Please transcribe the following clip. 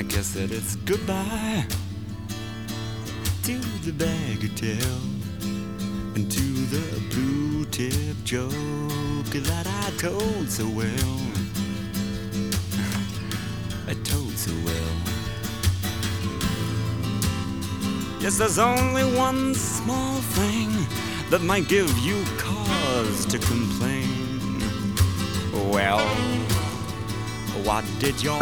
I guess that it's goodbye to the bagatelle and to the blue tip joke that I told so well. I told so well. Yes, there's only one small thing that might give you cause to complain. Well, what did your